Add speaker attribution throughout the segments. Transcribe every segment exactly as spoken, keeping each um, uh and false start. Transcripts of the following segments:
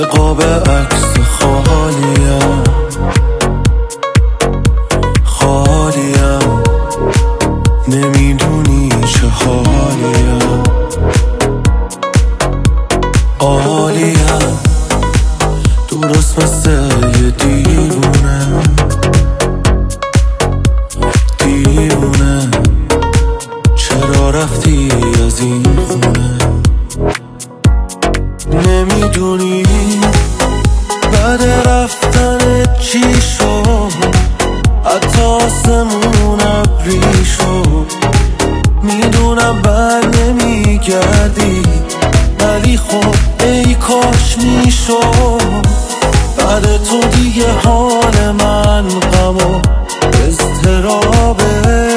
Speaker 1: قاب عکس خالیم خالیم نمیدونی چه حالیم عالیم درست مثل یه دیوونه دیوونه چرا رفتی از این خونه نمیدونی بعد رفتن چی شد حتی آسمون ابری شد میدونم بر نمیگردی ولی خب ای کاش میشد بعد تو دیگه حال من غم و اضطرابه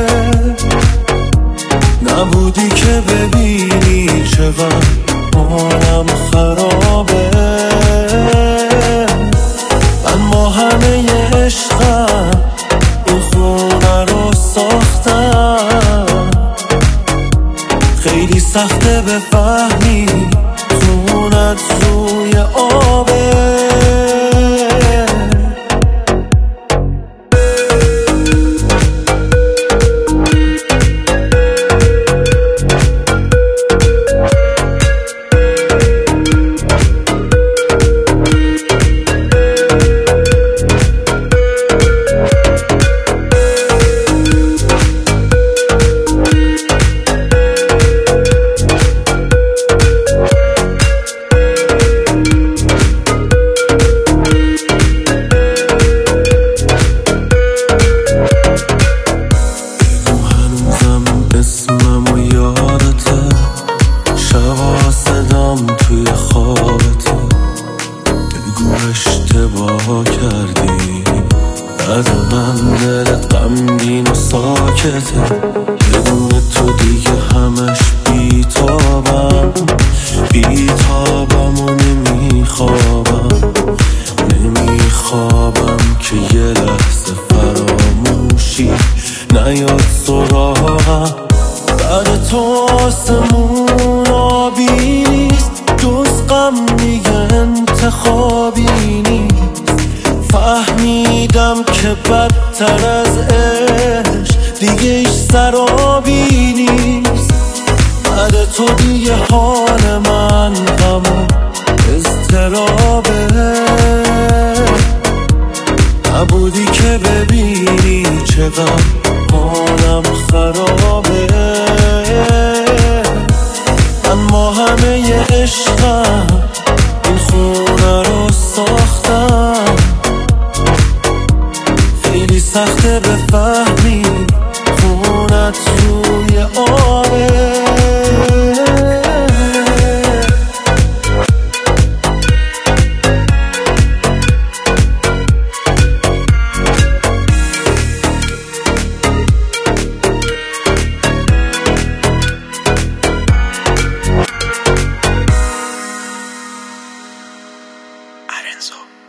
Speaker 1: نبودی که ببینی چقدر حالم خرابه من با همه عشقم این خونه رو ساختم خیلی سخته بفهمی خونت روی آبه توی خوابته بگو اشتباه کردی بعد من دلت غمگین و ساکته بدون تو دیگه همش بیتابم بیتابم و نمیخوابم نمیخوابم که یه لحظه فراموشی نیاد سراغم بعد تو آسمون آبی نیست جز غم دیگه انتخابی نیست فهمیدم که بدتر از عشق دیگه ایش سرابی نیست بعد تو دیگه حال من غم و اضطرابه نبودی که ببینی چقدر حالم خرابه من با همه عشقم این خونه رو ساختم خیلی سخته بفهمی خونت روی آبه
Speaker 2: Arenzo.